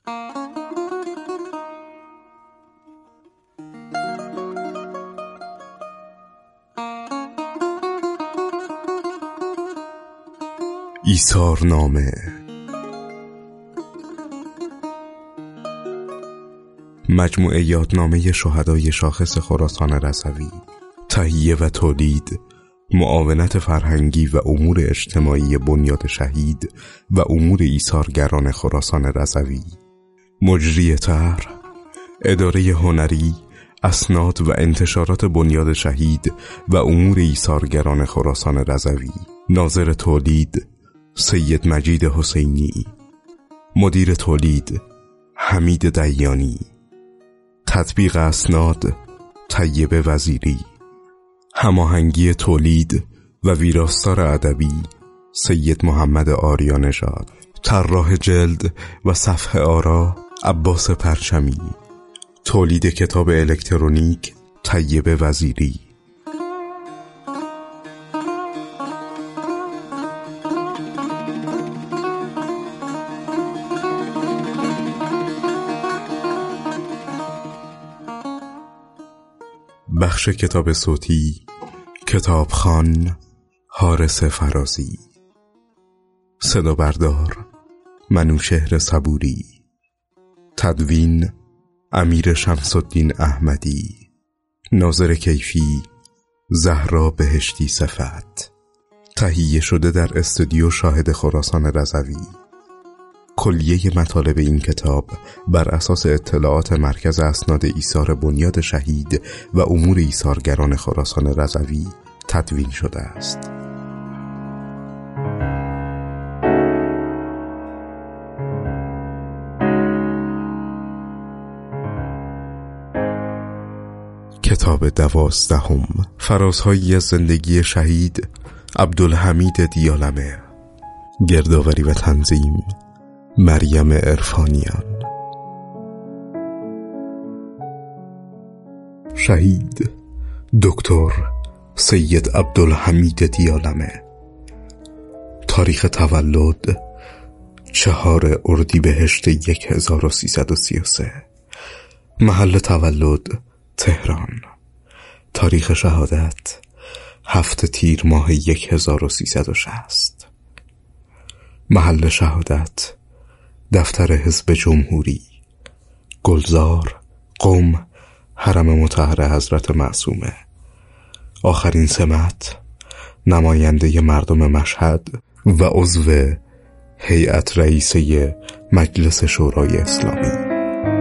ایثارنامه. مجموعه یادنامه شهدای شاخص خراسان رضوی، تهیه و تولید، معاونت فرهنگی و امور اجتماعی بنیاد شهید و امور ایثارگران خراسان رضوی. مجری طرح، اداره هنری، اسناد و انتشارات بنیاد شهید و امور ایثارگران خراسان رضوی. ناظر تولید سید مجید حسینی. مدیر تولید حمید دیانی. تطبیق اسناد طیبه وزیری. هماهنگی تولید و ویراستار ادبی سید محمد آریانژاد. طراح جلد و صفحه آرا عباس پرچمی. تولید کتاب الکترونیک طیبه وزیری. بخش کتاب صوتی کتابخوان حارس فرازی. صدا بردار منوشهر صبوری. تدوین امیر شمس الدین احمدی. ناظر کیفی زهرا بهشتی صفت. تهیه شده در استودیو شاهد خراسان رضوی. کلیه مطالب این کتاب بر اساس اطلاعات مرکز اسناد ایثار بنیاد شهید و امور ایثارگران خراسان رضوی تدوین شده است. کتاب 12 فرازهایی از زندگی شهید عبدالحمید دیالمه. گردآوری و تنظیم مریم عرفانیان. شهید دکتر سید عبدالحمید دیالمه. تاریخ تولد 4 اردیبهشت 1333. محل تولد تهران. تاریخ شهادت 7 تیر ماه 1360. محل شهادت دفتر حزب جمهوری، گلزار، قم، حرم مطهر حضرت معصومه. آخرین سمت نماینده مردم مشهد و عضو هیئت رئیسه مجلس شورای اسلامی.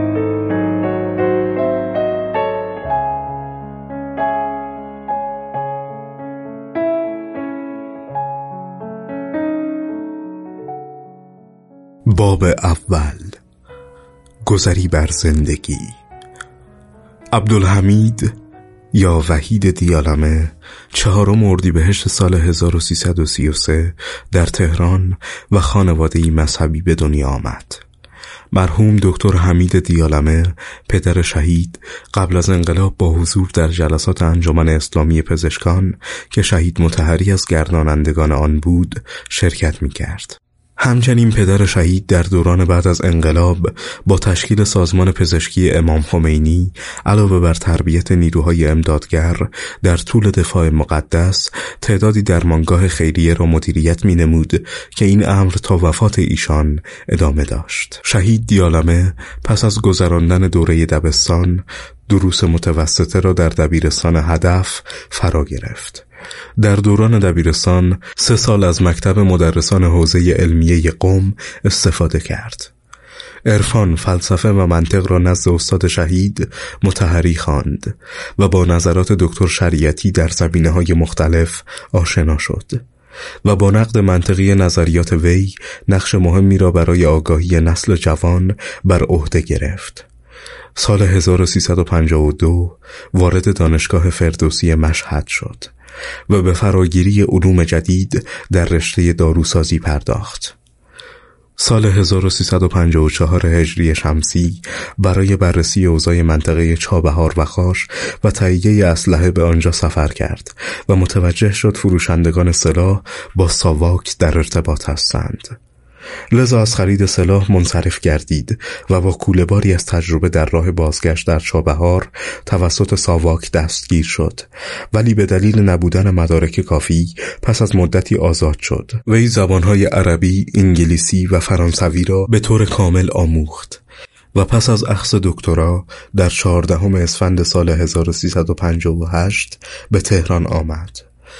باب اول، گذری بر زندگی. عبدالحمید یا وحید دیالمه 4 اردیبهشت سال 1333 در تهران و خانواده‌ای مذهبی به دنیا آمد. مرحوم دکتر حمید دیالمه پدر شهید قبل از انقلاب با حضور در جلسات انجمن اسلامی پزشکان که شهید مطهری از گردانندگان آن بود شرکت می‌کرد. همچنین پدر شهید در دوران بعد از انقلاب با تشکیل سازمان پزشکی امام خمینی علاوه بر تربیت نیروهای امدادگر در طول دفاع مقدس تعدادی درمانگاه خیریه را مدیریت می‌نمود که این امر تا وفات ایشان ادامه داشت. شهید دیالمه پس از گذراندن دوره دبستان دروس متوسطه را در دبیرستان هدف فرا گرفت. در دوران دبیرستان 3 سال از مکتب مدرسان حوزه علمیه قم استفاده کرد. عرفان، فلسفه و منطق را نزد استاد شهید مطهری خواند و با نظرات دکتر شریعتی در زمینه‌های مختلف آشنا شد و با نقد منطقی نظریات وی نقش مهمی را برای آگاهی نسل جوان بر عهده گرفت. سال 1352 وارد دانشگاه فردوسی مشهد شد و به فراگیری علوم جدید در رشته داروسازی پرداخت. سال 1354 هجری شمسی برای بررسی اوضاع منطقه چابهار و خاش و تهیه اسلحه به آنجا سفر کرد و متوجه شد فروشندگان سلاح با ساواک در ارتباط هستند. لذا از خرید سلاح منصرف گردید و با کوله‌باری از تجربه در راه بازگشت در چابهار توسط ساواک دستگیر شد، ولی به دلیل نبودن مدارک کافی پس از مدتی آزاد شد. وی زبانهای عربی، انگلیسی و فرانسوی را به طور کامل آموخت و پس از اخذ دکترا در 14 اسفند سال 1358 به تهران آمد.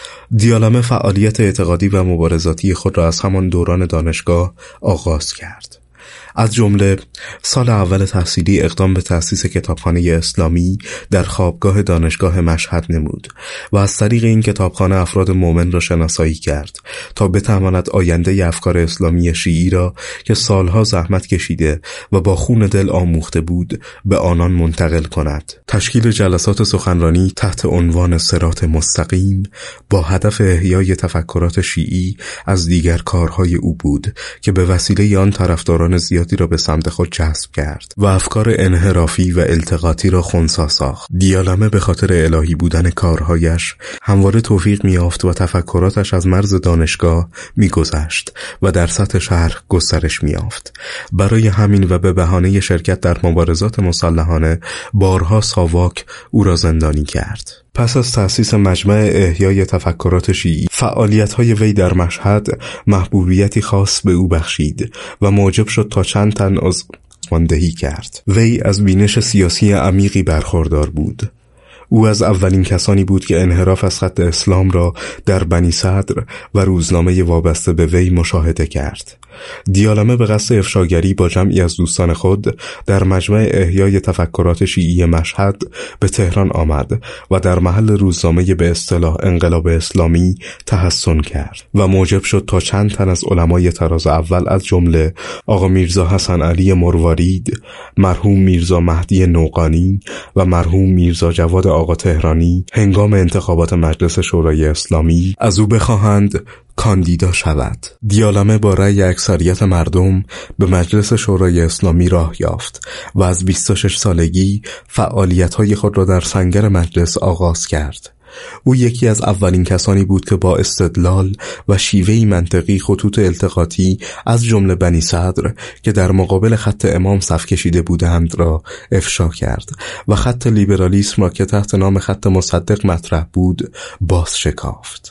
دیالمه فعالیت اعتقادی و مبارزاتی خود را از همان دوران دانشگاه آغاز کرد. از جمله سال اول تحصیلی اقدام به تأسیس کتابخانه اسلامی در خوابگاه دانشگاه مشهد نمود و از طریق این کتابخانه افراد مؤمن را شناسایی کرد تا بتواند آینده افکار اسلامی شیعی را که سالها زحمت کشیده و با خون دل آموخته بود به آنان منتقل کند. تشکیل جلسات سخنرانی تحت عنوان صراط مستقیم با هدف احیای تفکرات شیعی از دیگر کارهای او بود که به وسیله آن طرفداران زیادی را به سمت خود جذب کرد و افکار انحرافی و التقاطی را خنثی ساخت. دیالمه به خاطر الهی بودن کارهایش همواره توفیق می‌یافت و تفکراتش از مرز دانشگاه می‌گذشت و در سطح شهر گسترش می‌یافت. برای همین و به بهانه شرکت در مبارزات مسلحانه بارها ساواک او را زندانی کرد. پس از تأسیس مجمع احیای تفکرات شیعی، فعالیت‌های وی در مشهد محبوبیتی خاص به او بخشید و موجب شد تا چند تن عضو ماندهی کرد. وی از بینش سیاسی عمیقی برخوردار بود. او از اولین کسانی بود که انحراف از خط اسلام را در بنی صدر و روزنامه وابسته به وی مشاهده کرد. دیالمه به قصد افشاگری با جمعی از دوستان خود در مجمع احیای تفکرات شیعی مشهد به تهران آمد و در محل روزنامه به اصطلاح انقلاب اسلامی تحصن کرد و موجب شد تا چند تن از علمای طراز اول از جمله آقا میرزا حسن علی مروارید، مرحوم میرزا مهدی نوقانی و مرحوم میرزا جواد آقا تهرانی هنگام انتخابات مجلس شورای اسلامی از او بخواهند کاندیدا شود. دیالمه با رأی اکثریت مردم به مجلس شورای اسلامی راه یافت و از 26 سالگی فعالیت‌های خود را در سنگر مجلس آغاز کرد. او یکی از اولین کسانی بود که با استدلال و شیوهی منطقی خطوط التقاطی از جمله بنی صدر که در مقابل خط امام صف کشیده بودند را افشا کرد و خط لیبرالیسم را که تحت نام خط مصدق مطرح بود باز شکافت.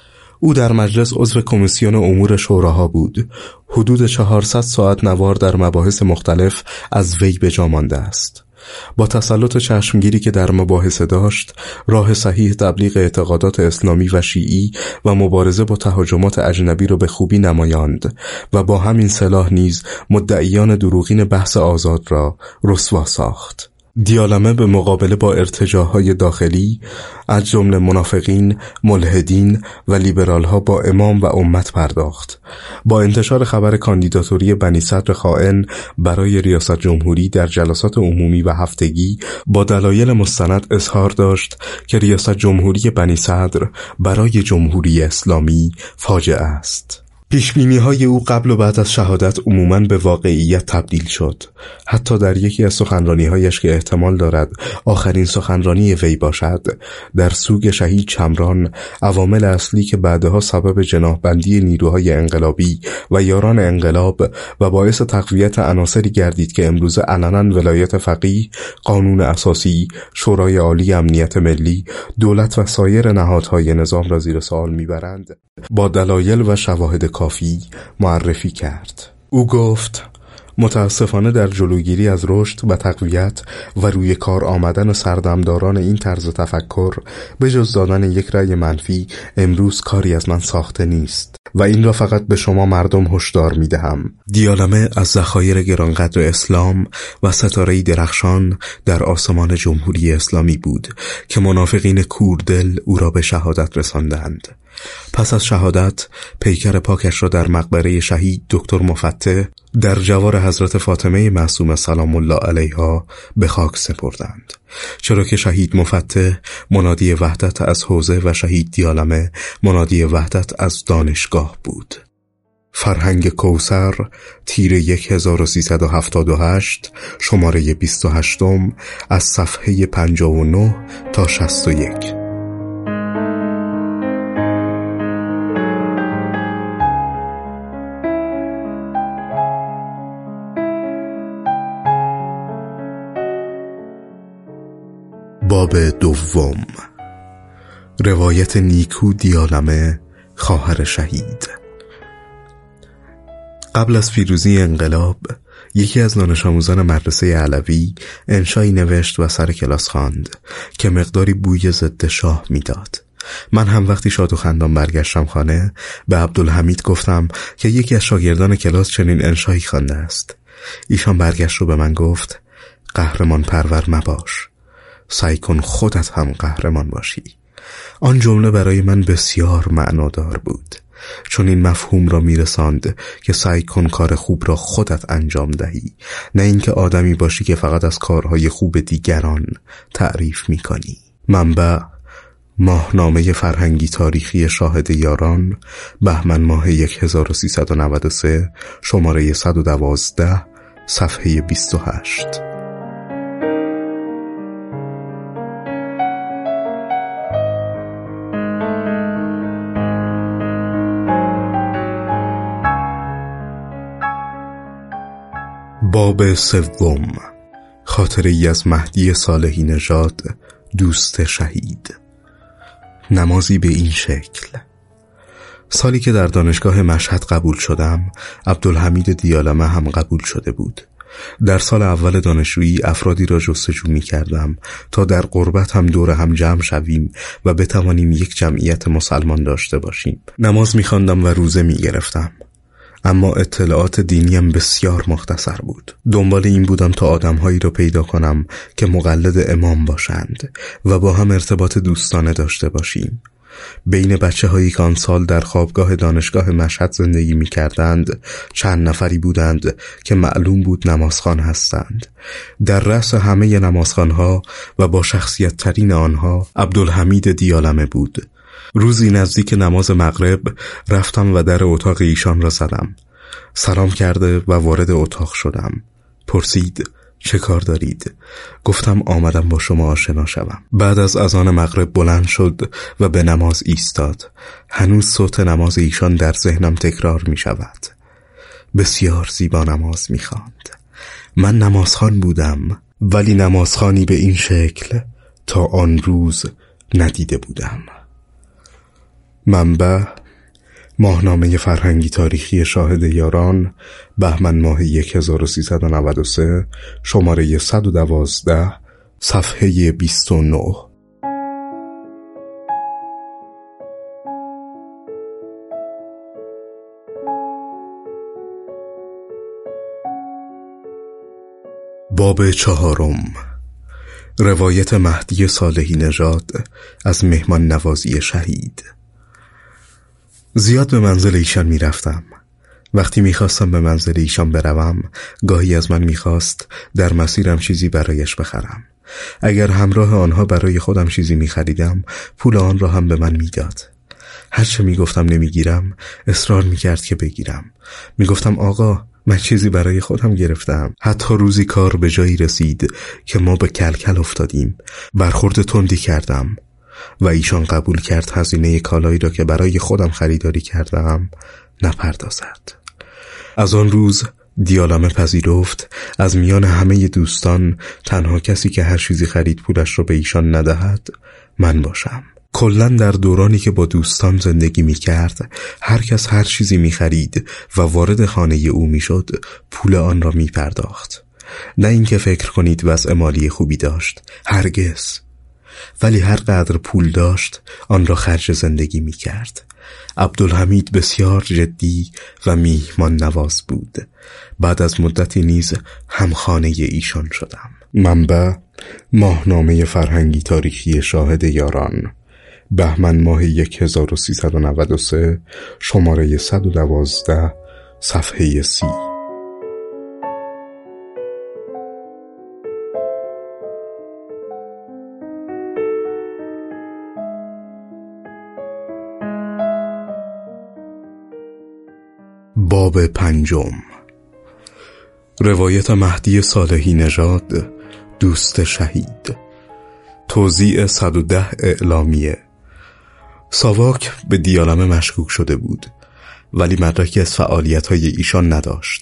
او در مجلس عضو کمیسیون امور شوراها بود. حدود 400 ساعت نوار در مباحث مختلف از وی به جا مانده است. با تسلط چشمگیری که در مباحث داشت، راه صحیح تبلیغ اعتقادات اسلامی و شیعی و مبارزه با تهاجمات اجنبی را به خوبی نمایاند و با همین سلاح نیز مدعیان دروغین بحث آزاد را رسوا ساخت. دیالمه به مقابله با ارتجاعهای داخلی از جمله منافقین، ملحدین و لیبرالها با امام و امت پرداخت. با انتشار خبر کاندیداتوری بنی صدر خائن برای ریاست جمهوری در جلسات عمومی و هفتگی با دلایل مستند اظهار داشت که ریاست جمهوری بنی صدر برای جمهوری اسلامی فاجعه است. پیشبینی‌های او قبل و بعد از شهادت عموماً به واقعیت تبدیل شد. حتی در یکی از سخنرانی‌هایش که احتمال دارد آخرین سخنرانی وی باشد، در سوگ شهید چمران، عوامل اصلی که بعدها سبب جناح‌بندی نیروهای انقلابی و یاران انقلاب و باعث تقویت عناصری گردید که امروز علناً ولایت فقیه، قانون اساسی، شورای عالی امنیت ملی، دولت و سایر نهادهای نظام را زیر سوال می‌برند، با دلایل و شواهد کافی معرفی کرد. او گفت: متاسفانه در جلوگیری از رشد و تقویت و روی کار آمدن سردمداران این طرز تفکر به جز دادن یک رأی منفی امروز کاری از من ساخته نیست و این را فقط به شما مردم هشدار می دهم. دیالمه از ذخایر گرانقدر اسلام و ستاره‌ای درخشان در آسمان جمهوری اسلامی بود که منافقین کوردل او را به شهادت رساندند. پس از شهادت پیکر پاکش را در مقبره شهید دکتر مفتح در جوار حضرت فاطمه معصومه سلام الله علیها به خاک سپردند، چرا که شهید مفتح منادی وحدت از حوزه و شهید دیالمه منادی وحدت از دانشگاه بود. فرهنگ کوثر، تیر 1378، شماره 28 از صفحه 59 تا 61. باب دوم. روایت نیکو دیالمه، خواهر شهید. قبل از پیروزی انقلاب یکی از دانش آموزان مدرسه علوی انشایی نوشت و سر کلاس خواند که مقداری بوی ضد شاه میداد. من هم وقتی شاد و خندان برگشتم خانه به عبدالحمید گفتم که یکی از شاگردان کلاس چنین انشایی خوانده است. ایشان برگشت رو به من گفت: قهرمان پرور مباش، سعی کن خودت هم قهرمان باشی. آن جمله برای من بسیار معنادار بود، چون این مفهوم را میرساند که سعی کن کار خوب را خودت انجام دهی، نه اینکه آدمی باشی که فقط از کارهای خوب دیگران تعریف میکنی. منبع: ماهنامه فرهنگی تاریخی شاهد یاران، بهمن ماه 1393، شماره 112، صفحه 28. باب سوم. خاطره‌ای از مهدی صالحی نژاد، دوست شهید. نمازی به این شکل. سالی که در دانشگاه مشهد قبول شدم، عبدالحمید دیالمه هم قبول شده بود. در سال اول دانشجویی افرادی را جستجو می کردم تا در غربت هم دور هم جمع شویم و بتوانیم یک جمعیت مسلمان داشته باشیم. نماز می خواندم و روزه می گرفتم، اما اطلاعات دینیم بسیار مختصر بود. دنبال این بودم تا آدمهایی را پیدا کنم که مقلد امام باشند و با هم ارتباط دوستانه داشته باشیم. بین بچه‌هایی که آن سال در خوابگاه دانشگاه مشهد زندگی می کردند چند نفری بودند که معلوم بود نمازخوان هستند. در رأس همه نمازخوانها و با شخصیت ترین آنها عبدالحمید دیالمه بود. روزی نزدیک نماز مغرب رفتم و در اتاق ایشان را زدم. سلام کرده و وارد اتاق شدم. پرسید: چه کار دارید؟ گفتم آمدم با شما آشنا شوم. بعد از اذان مغرب بلند شد و به نماز ایستاد. هنوز صوت نماز ایشان در ذهنم تکرار می شود. بسیار زیبا نماز می خواند. من نمازخوان بودم، ولی نمازخوانی به این شکل تا آن روز ندیده بودم. منبع: ماهنامه فرهنگی تاریخی شاهد یاران، بهمن ماه 1393، شماره 112، صفحه 29. باب چهارم. روایت مهدی صالحی نژاد از مهمان نوازی شهید. زیاد به منزل ایشان می رفتم. وقتی می خواستم به منزل ایشان بروم، گاهی از من می خواست در مسیرم چیزی برایش بخرم. اگر همراه آنها برای خودم چیزی می خریدم، پول آن را هم به من می داد. هرچه می گفتم نمی گیرم، اصرار می کرد که بگیرم. می گفتم آقا، من چیزی برای خودم گرفتم. حتی روزی کار به جایی رسید که ما به کلکل افتادیم. برخورد تندی کردم و ایشان قبول کرد هزینه کالایی را که برای خودم خریداری کردم نپردازد. از آن روز دیالمه پذیرفت از میان همه دوستان تنها کسی که هر چیزی خرید پولش را به ایشان ندهد من باشم. کلاً در دورانی که با دوستان زندگی می کرد، هر کس هر چیزی می خرید و وارد خانه او می شد پول آن را می پرداخت. نه اینکه فکر کنید وضع مالی خوبی داشت، هرگز. ولی هر قدر پول داشت آن را خرج زندگی می کرد. عبدالحمید بسیار جدی و میهمان نواز بود. بعد از مدتی نیز همخانه ایشان شدم. منبع: ماهنامه فرهنگی تاریخی شاهد یاران، بهمن ماه 1393، شماره 112، صفحه 30. باب پنجم. روایت مهدی صالحی نژاد، دوست شهید. توزیع 110 اعلامیه. ساواک به دیالمه مشکوک شده بود، ولی مدرکی از فعالیت‌های ایشان نداشت.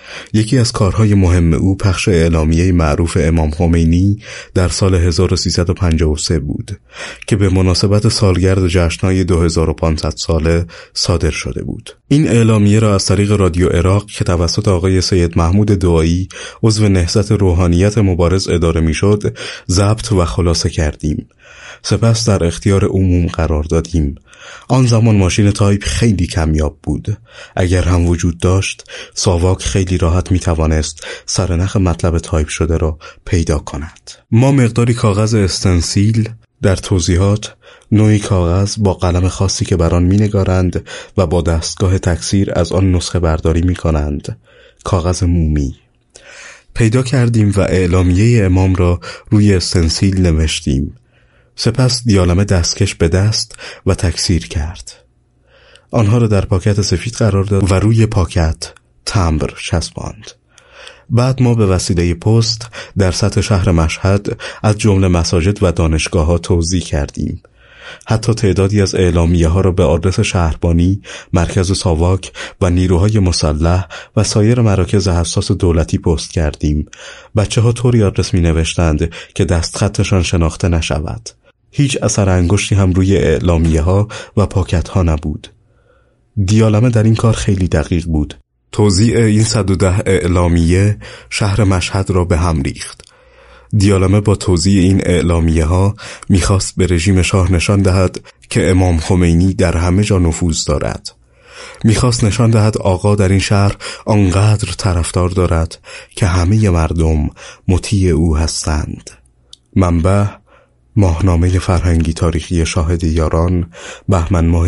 یکی از کارهای مهم او پخش اعلامیه معروف امام خمینی در سال 1353 بود که به مناسبت سالگرد جشن‌های 2500 ساله صادر شده بود. این اعلامیه را از طریق رادیو عراق که توسط آقای سید محمود دعایی عضو نهضت روحانیت مبارز اداره می‌شد ضبط و خلاصه کردیم. سپس در اختیار عموم قرار دادیم. آن زمان ماشین تایپ خیلی کمیاب بود. اگر هم وجود داشت، ساواک خیلی راحت می توانست سرنخ مطلب تایپ شده را پیدا کند. ما مقداری کاغذ استنسیل، در توضیحات نوعی کاغذ با قلم خاصی که بر آن می نگارند و با دستگاه تکثیر از آن نسخه برداری می کنند، کاغذ مومی پیدا کردیم و اعلامیه امام را روی استنسیل نوشتیم. سپس دیالمه دستکش به دست و تکثیر کرد. آنها را در پاکت سفید قرار داد و روی پاکت تمبر چسباند. بعد ما به وسیله پست در سطح شهر مشهد از جمله مساجد و دانشگاه ها توزیع کردیم. حتی تعدادی از اعلامیه ها را به آدرس شهربانی، مرکز ساواک و نیروهای مسلح و سایر مراکز حساس دولتی پست کردیم. بچه ها طوری آدرس می نوشتند که دستخطشان شناخته نشود. هیچ اثر انگشتی هم روی اعلامیه ها و پاکت ها نبود. دیالمه در این کار خیلی دقیق بود. توزیع این 110 اعلامیه شهر مشهد را به هم ریخت. دیالمه با توزیع این اعلامیه ها میخواست به رژیم شاه نشان دهد که امام خمینی در همه جا نفوذ دارد. میخواست نشان دهد آقا در این شهر آنقدر طرفدار دارد که همه مردم مطیع او هستند. منبع: ماهنامه فرهنگی تاریخی شاهد یاران، بهمن ماه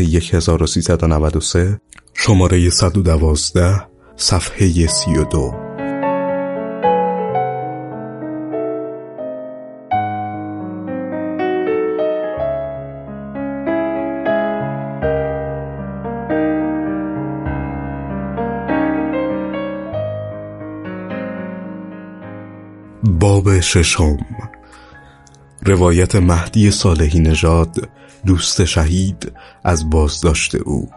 1393، شماره 112، صفحه 32. باب ششم: روایت مهدی صالحی نژاد، دوست شهید، از بازداشت او.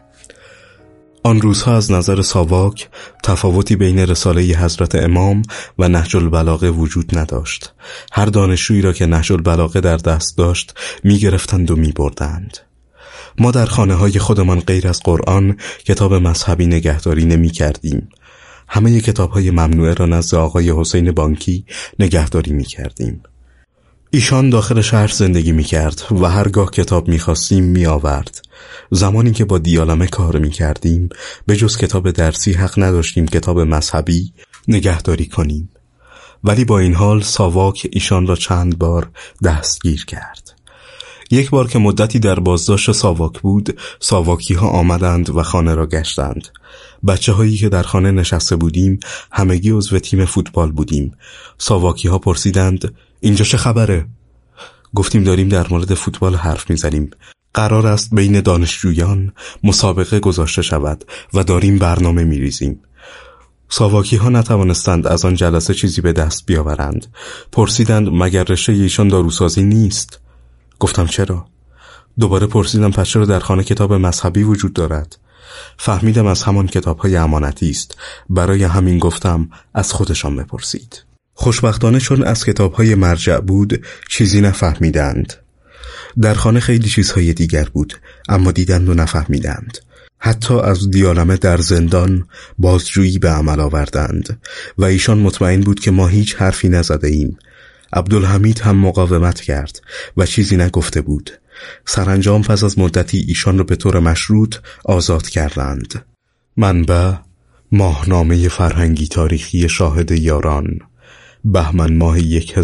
آن روزها از نظر ساواک تفاوتی بین رساله حضرت امام و نهج البلاغه وجود نداشت. هر دانشجویی را که نهج البلاغه در دست داشت می گرفتند و می بردند. ما در خانه های خودمان غیر از قرآن کتاب مذهبی نگهداری نمی کردیم. همه کتاب های ممنوعه را نزد آقای حسین بانکی نگهداری می کردیم. ایشان داخل شهر زندگی می کرد و هرگاه کتاب می خواستیم می آورد. زمانی که با دیالمه کار می کردیم به جز کتاب درسی حق نداشتیم کتاب مذهبی نگهداری کنیم. ولی با این حال ساواک ایشان را چند بار دستگیر کرد. یک بار که مدتی در بازداشت ساواک بود، ساواکی ها آمدند و خانه را گشتند. بچه هایی که در خانه نشسته بودیم همگی عضو تیم فوتبال بودیم. ساواکی ها پرسیدند اینجا چه خبره؟ گفتیم داریم در مورد فوتبال حرف میزنیم. قرار است بین دانشجویان مسابقه گذاشته شود و داریم برنامه میریزیم. ساواکی ها نتوانستند از آن جلسه چیزی به دست بیاورند. پرسیدند مگر رشته ایشان داروسازی نیست؟ گفتم چرا؟ دوباره پرسیدم پس چرا در خانه کتاب مذهبی وجود دارد؟ فهمیدم از همان کتاب‌های امانتی است. برای همین گفتم از خودشان بپرسید. خوشبختانه چون از کتاب‌های مرجع بود چیزی نفهمیدند. در خانه خیلی چیزهای دیگر بود اما دیدند و نفهمیدند. حتی از دیالمه در زندان بازجویی به عمل آوردند و ایشان مطمئن بود که ما هیچ حرفی نزده ایم. عبدالحمید هم مقاومت کرد و چیزی نگفته بود. سرانجام پس از مدتی ایشان را به طور مشروط آزاد کردند. منبع: ماهنامه فرهنگی تاریخی شاهد یاران، بهمن ماه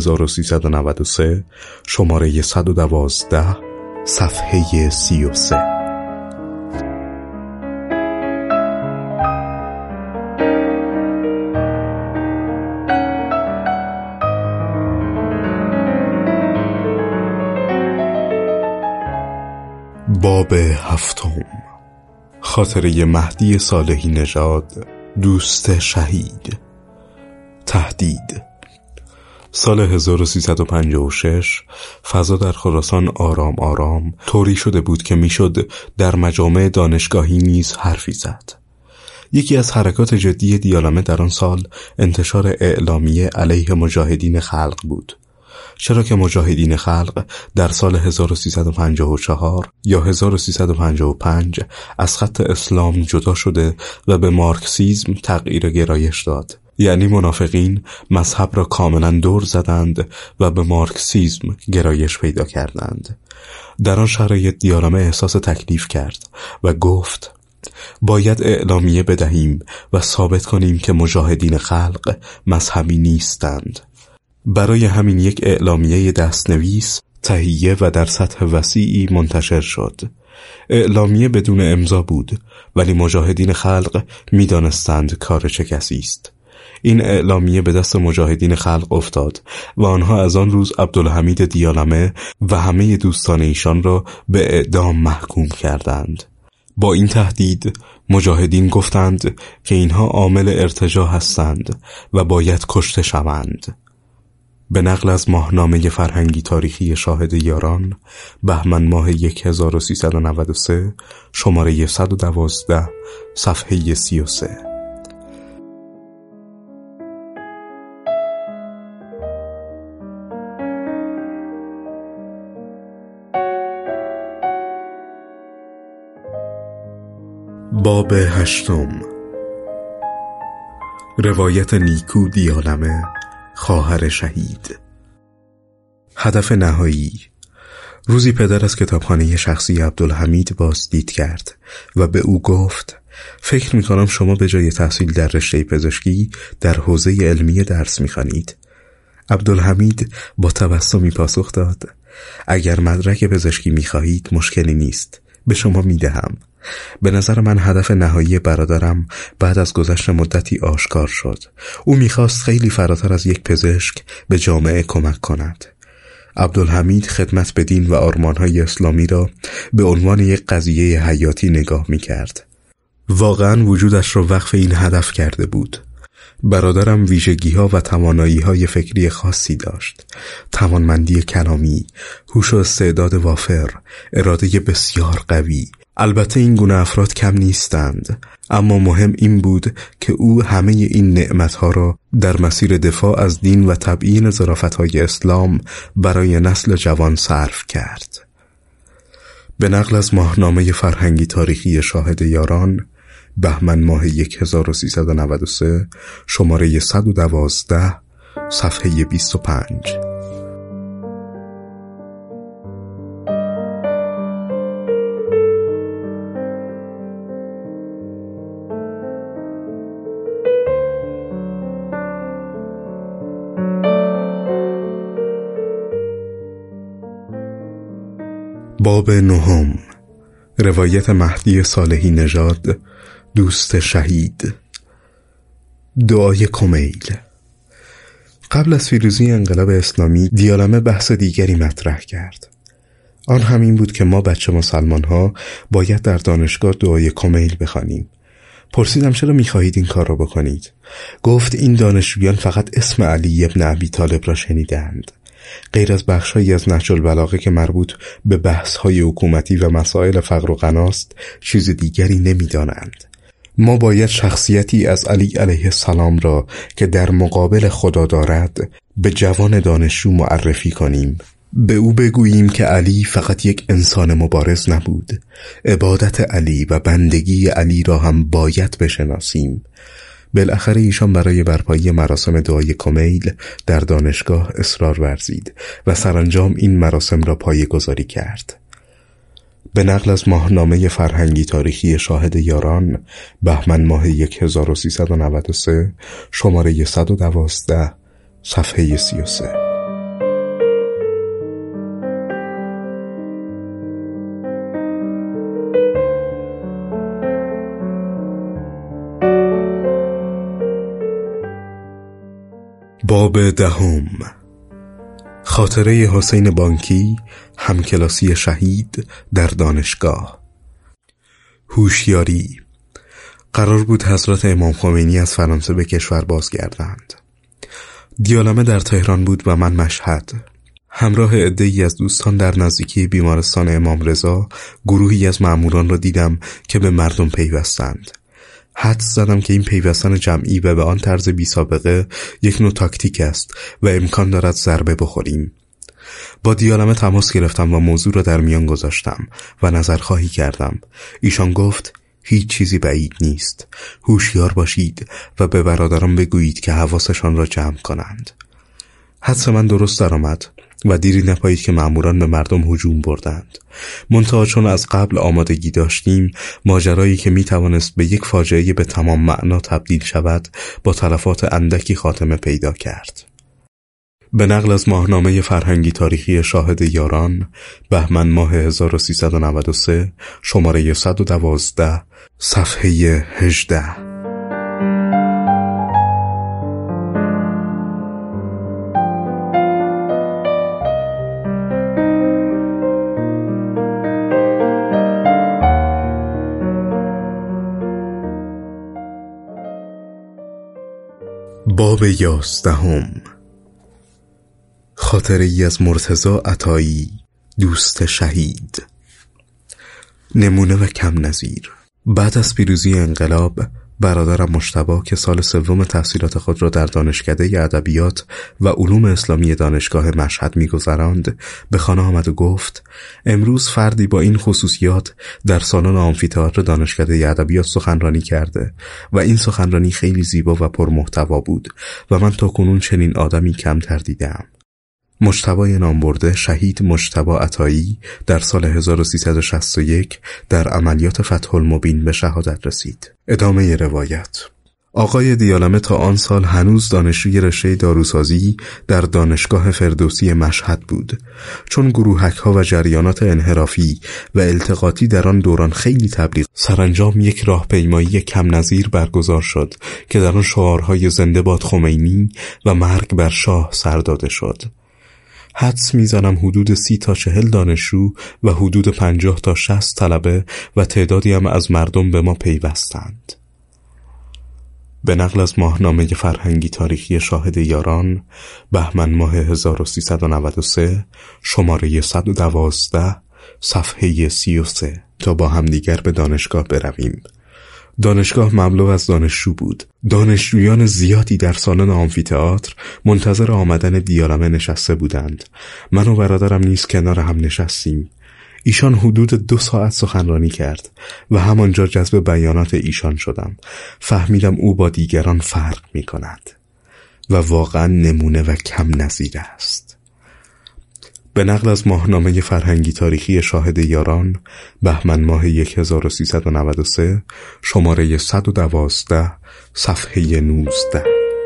1393، شماره 112، صفحه 33. باب هفتم: خاطره مهدی صالحی نژاد، دوست شهید. تهدید. سال 1356 فضا در خراسان آرام آرام طوری شده بود که میشد در مجامع دانشگاهی نیز حرفی زد. یکی از حرکات جدی دیالامه در آن سال انتشار اعلامیه علیه مجاهدین خلق بود، چرا که مجاهدین خلق در سال 1354 یا 1355 از خط اسلام جدا شده و به مارکسیسم تغییر گرایش داد. یعنی منافقین مذهب را کاملا دور زدند و به مارکسیسم گرایش پیدا کردند. در آن شرایط دیالامه احساس تکلیف کرد و گفت باید اعلامیه بدهیم و ثابت کنیم که مجاهدین خلق مذهبی نیستند. برای همین یک اعلامیه دستنویس تهیه و در سطح وسیعی منتشر شد. اعلامیه بدون امضا بود، ولی مجاهدین خلق می‌دانستند کار چه کسی است. این اعلامیه به دست مجاهدین خلق افتاد و آنها از آن روز عبدالحمید دیالامه و همه دوستان ایشان را به اعدام محکوم کردند. با این تهدید مجاهدین گفتند که اینها عامل ارتجاع هستند و باید کشته شوند. به نقل از ماهنامه فرهنگی تاریخی شاهد یاران، بهمن ماه 1393، شماره 112، صفحه 33. باب 8. روایت نیکو دیالمه، خواهر شهید. هدف نهایی. روزی پدر از کتابخانه شخصی عبدالحمید بازدید کرد و به او گفت فکر می‌کنم شما به جای تحصیل در رشته پزشکی در حوزه علمی درس می‌خوانید. عبدالحمید با تبسمی پاسخ داد اگر مدرک پزشکی می‌خواهید مشکلی نیست، به شما می‌دهم. به نظر من هدف نهایی برادرم بعد از گذشت مدتی آشکار شد. او میخواست خیلی فراتر از یک پزشک به جامعه کمک کند. عبدالحمید خدمت به دین و آرمانهای اسلامی را به عنوان یک قضیه حیاتی نگاه میکرد. واقعا وجودش را وقف این هدف کرده بود. برادرم ویژگی‌ها و توانایی‌های فکری خاصی داشت. توانمندی کلامی، هوش و استعداد وافر، اراده بسیار قوی. البته این گونه افراد کم نیستند، اما مهم این بود که او همه این نعمتها را در مسیر دفاع از دین و تبیین ظرافت‌های اسلام برای نسل جوان صرف کرد. به نقل از ماهنامه فرهنگی تاریخی شاهد یاران، بهمن ماه 1393، شماره 112، صفحه 25. باب 9. روایت مهدی صالحی نژاد، دوست شهید. دعای کمیل. قبل از پیروزی انقلاب اسلامی دیالمه بحث دیگری مطرح کرد. آن همین بود که ما بچه مسلمان ها باید در دانشگاه دعای کمیل بخوانیم. پرسیدم چرا میخواهید این کار را بکنید؟ گفت این دانشجویان فقط اسم علی ابن ابی طالب را شنیدند. غیر از بخش‌هایی از نهج البلاغه که مربوط به بحث‌های حکومتی و مسائل فقر و غناست چیز دیگری نمی‌دانند. ما باید شخصیتی از علی علیه السلام را که در مقابل خدا دارد به جوان دانشجو معرفی کنیم. به او بگوییم که علی فقط یک انسان مبارز نبود. عبادت علی و بندگی علی را هم باید بشناسیم. بالاخره ایشان برای برپایی مراسم دعای کمیل در دانشگاه اصرار ورزید و سرانجام این مراسم را پایه‌گذاری کرد. به نقل از ماهنامه فرهنگی تاریخی شاهد یاران، بهمن ماه 1393، شماره 112، صفحه 33. باب 10. خاطره حسین بانکی، همکلاسی شهید در دانشگاه. هوشیاری. قرار بود حضرت امام خمینی از فرانسه به کشور بازگردند. دیالمه در تهران بود و من مشهد. همراه عده‌ای از دوستان در نزدیکی بیمارستان امام رضا گروهی از ماموران را دیدم که به مردم پیوستند. حدس زدم که این پیوستن جمعی و به آن طرز بی سابقه یک نوع تاکتیک است و امکان دارد ضربه بخوریم. با دیالمه تماس گرفتم و موضوع را در میان گذاشتم و نظرخواهی کردم. ایشان گفت هیچ چیزی بعید نیست. هوشیار باشید و به برادران بگویید که حواسشان را جمع کنند. حدس من درست درآمد و دیری نپایید که مأموران به مردم هجوم بردند. منتها چون از قبل آمادگی داشتیم، ماجرایی که می توانست به یک فاجعه به تمام معنا تبدیل شود با تلفات اندکی خاتمه پیدا کرد. به نقل از ماهنامه فرهنگی تاریخی شاهد یاران، بهمن ماه 1393، شماره 112، صفحه 18. باب 11. خاطره ای از مرتضی عطایی، دوست شهید. نمونه و کم نظیر. بعد از پیروزی انقلاب، برادرم مجتبی که سال سوم تحصیلات خود را در دانشکده ادبیات و علوم اسلامی دانشگاه مشهد می‌گذراند، به خانه آمد و گفت امروز فردی با این خصوصیات در سالن آمفی‌تئاتر دانشکده ادبیات سخنرانی کرده و این سخنرانی خیلی زیبا و پرمحتوا بود و من تاکنون چنین آدمی کمتر دیدم. مجتبی نامبرده، شهید مجتبی عطایی، در سال 1361 در عملیات فتح المبین به شهادت رسید. ادامه روایت. آقای دیالمه تا آن سال هنوز دانشجوی رشته داروسازی در دانشگاه فردوسی مشهد بود. چون گروهک‌ها و جریانات انحرافی و التقاطی در آن دوران خیلی تبلیغ، سرانجام یک راهپیمایی کم نظیر برگزار شد که در آن شعارهای زنده باد خمینی و مرگ بر شاه سر داده شد. حدس میزنم حدود 30 تا 40 دانشجو و حدود 50 تا 60 طلبه و تعدادی هم از مردم به ما پیوستند. به نقل از ماهنامه فرهنگی تاریخی شاهد یاران، بهمن ماه 1393، شماره 112، صفحه 33. تا با همدیگر به دانشگاه برویم. دانشگاه مملو از دانشجو بود. دانشجویان زیادی در سالن آمفی‌تئاتر منتظر آمدن دیالمه نشسته بودند. من و برادرم نیز کنار هم نشستیم. ایشان حدود 2 ساعت سخنرانی کرد و همانجا جذب بیانات ایشان شدم. فهمیدم او با دیگران فرق می کند و واقعا نمونه و کم نظیر است. به نقل از ماهنامه فرهنگی تاریخی شاهد یاران، بهمن ماه 1393، شماره 112، صفحه 19.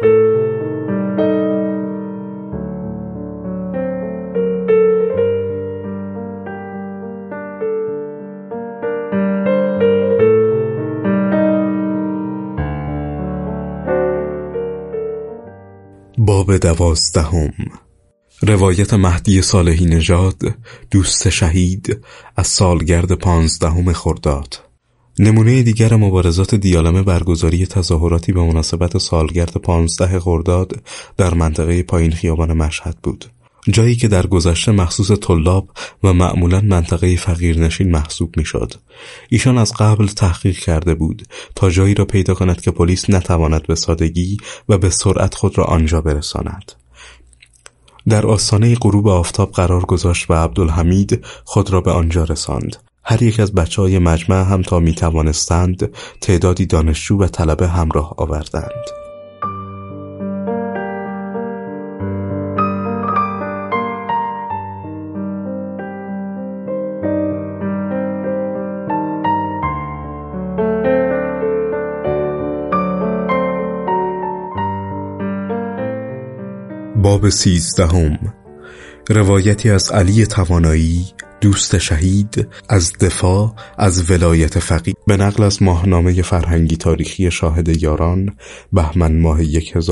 باب 12. روایت مهدی صالحی نژاد، دوست شهید، از سالگرد 15 خرداد. نمونه دیگر مبارزات دیالمه برگزاری تظاهراتی به مناسبت سالگرد 15 خرداد در منطقه پایین خیابان مشهد بود. جایی که در گذشته مخصوص طلاب و معمولاً منطقه فقیرنشین محسوب میشد. ایشان از قبل تحقیق کرده بود تا جایی را پیدا کند که پلیس نتواند به سادگی و به سرعت خود را آنجا برساند. در آستانه غروب آفتاب قرار گذاشت و عبدالحمید خود را به آنجا رساند. هر یک از بچه‌های مجمع هم تا می توانستند تعدادی دانشجو و طلبه همراه آوردند. باب 13. روایتی از علی توانایی، دوست شهید، از دفاع از ولایت فقیه. به نقل از ماهنامه فرهنگی تاریخی شاهد یاران، بهمن ماه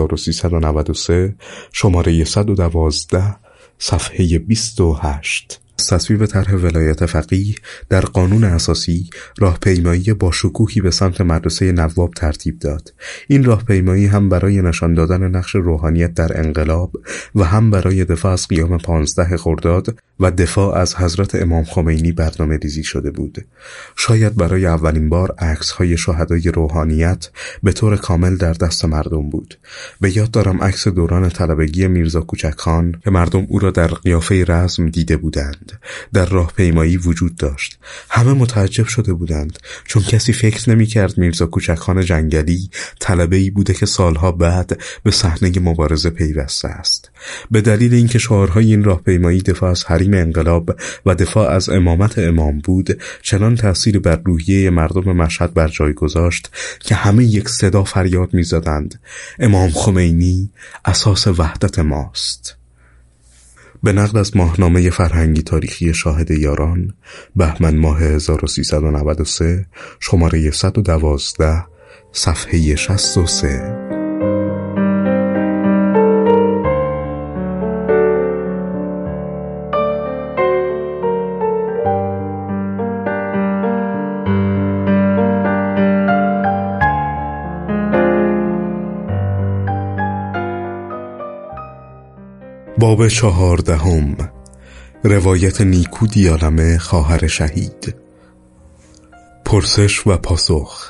1393، شماره 112، صفحه 28. تصویب طرح ولایت فقیه در قانون اساسی راهپیمایی با شکوهی به سمت مدرسه نواب ترتیب داد. این راهپیمایی هم برای نشان دادن نقش روحانیت در انقلاب و هم برای دفاع از قیام 15 خرداد و دفاع از حضرت امام خمینی برنامه ریزی شده بود. شاید برای اولین بار عکس‌های شهدای روحانیت به طور کامل در دست مردم بود. به یاد دارم عکس دوران طلبگی میرزا کوچکخان که مردم او را در قیافه رزم دیده بودند در راهپیمایی وجود داشت. همه متعجب شده بودند چون کسی فکر نمی‌کرد میرزا کوچکخان جنگلی طلبه‌ای بوده که سالها بعد به صحنه مبارزه پیوسته است. به دلیل اینکه شعارهای این راهپیمایی دفاع از حریم انقلاب و دفاع از امامت امام بود، چنان تأثیر بر روحیه مردم مشهد بر جای گذاشت که همه یک صدا فریاد می‌زدند: امام خمینی اساس وحدت ماست. به نقل از ماهنامه فرهنگی تاریخی شاهد یاران، بهمن ماه 1393، شماره 112، صفحه 63. باب 14. روایت نیکو دیالمه خواهر شهید. پرسش و پاسخ.